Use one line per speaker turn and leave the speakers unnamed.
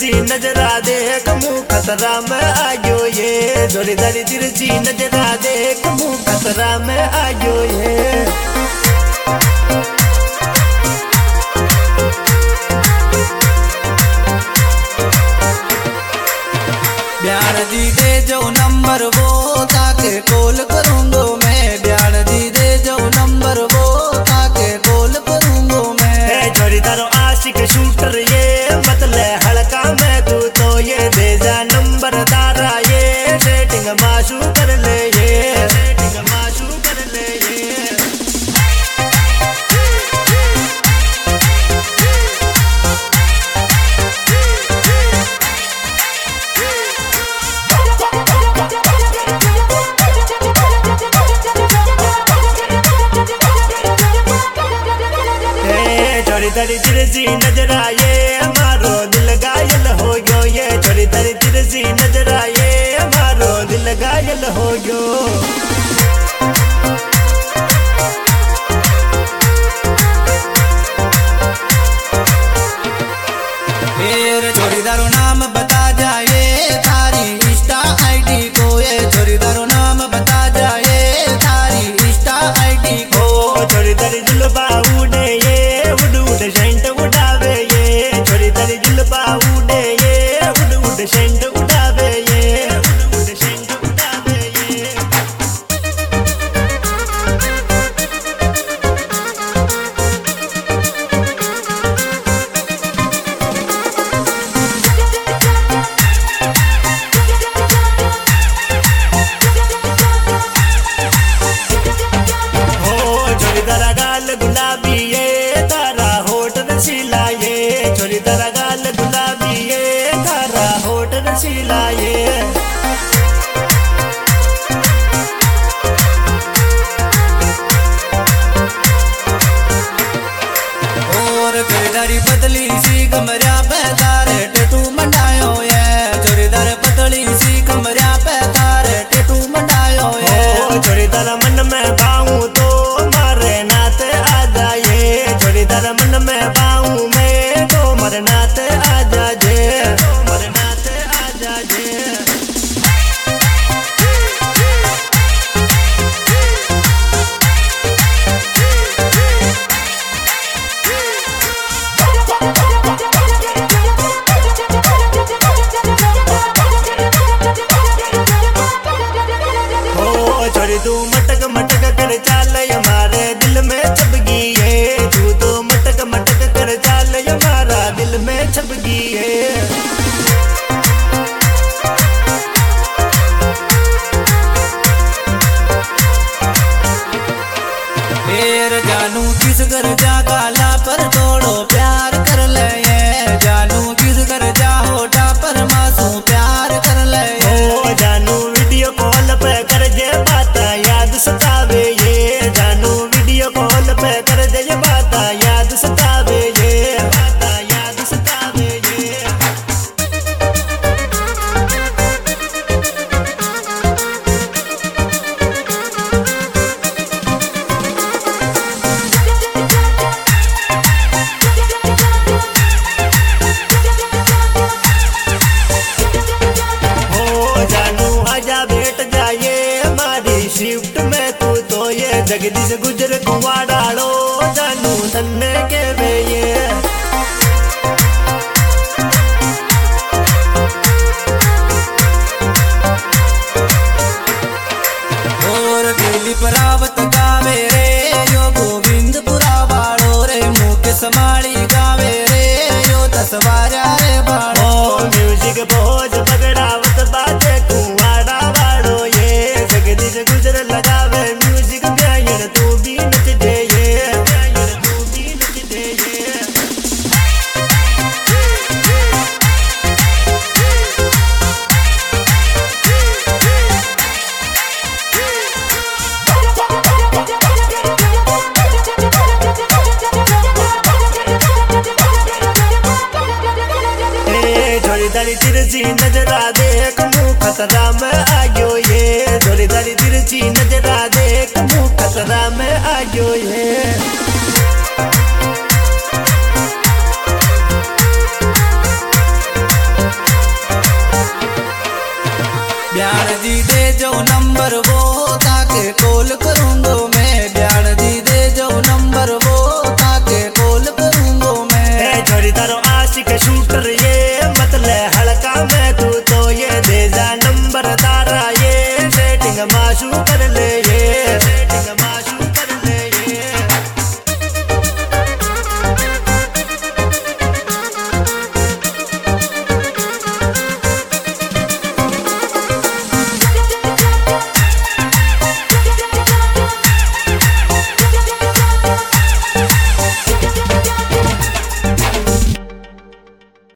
तिरछी नजरा देख मुँह खतरा में आयो ये। छोरी तारी तिरछी नजरा देख मुँह खतरा में आयो ये।
ब्याड़ जी दे जो नंबर वो ताके कॉल करूंगो मैं। ब्याड़ जी दे जो नंबर वो ताके कॉल करूंगो मैं।
छोरी तारो आशिक शूटर ये मतले हल्का में तू तो ये दे जा नंबर तारा ये। सेटिंग माशू कर ले ये, सेटिंग माशू कर ले ये। छोरी तारी तिरछी नजरा ये हमारो दिल घायल हो गयो ये। छोरी तारी तिरछी नजरा ये हमारो दिल घायल हो गयो।
फिर छोरीदारो नाम बता जाए थारी इंस्टा आईडी को ये। छोरीदारो नाम बता जाए थारी इंस्टा आईडी को।
छोरी तारी जुल्फा उड़े ये उड़ उड़ सेंट उड़ावे ये। छोरी तारी जुल्फा उड़े ये उड़ उड़ सेंट उड़ावे ये, उड़ उड़ सेंट उड़ावे ये। छोरी तारा गाल गुलाबी ये तारा होठ रसीला ये। छोरी तारा गाल गुलाबी ये तारा होठ रसीला ये।
और छोरीदारी पतली सी कमरिया पे तारे टेटू मंडायो ये। छोरीदार पतली सी कमरिया पे तारे टेटू मंडायो ये।
छोरी तारा मन में बाऊं तो मारे नात आ जाए। छोरी तारा मन में बाऊं में तो मारे नात आ जाए, तो मारे नात आ जाए। छोरी तू मटक मटक कर चाल हमारे दिल में छप गई है। तू तो मटक मटक कर चाल हमारा दिल में छप गई है।
फिर जानू किस घर जा गाला पर तोड़ो प्यार कर ले ये। जानू किस घर जा होटा पर मासू प्यार कर ले ये।
जानू वीडियो कॉल पे कर जे बात याद सतावे ये। जानू वीडियो कॉल पे कर जे बात याद सतावे ये, बात याद सतावे ये। जानू आजा बैठ जाए हमारी शिफ्ट में तू तो ये। जगदीश गुजर कुआ डालो जानू तन्ने के वे ये।
और दिली परावत गावे रे यो गोविंदपुरा वालो रे। मुख समाड़ी गावे रे यो दसवारा रे बाड़ो।
म्यूजिक भोज बगड़ावत बाजे कुआड़ा वाड़ो ये। जगदीश गुजर लगावे म्यूजिक ब्यायन तू भी नच दे ये, ब्यायन तू भी नच दे ये। छोरी तारी तिरछी नजरा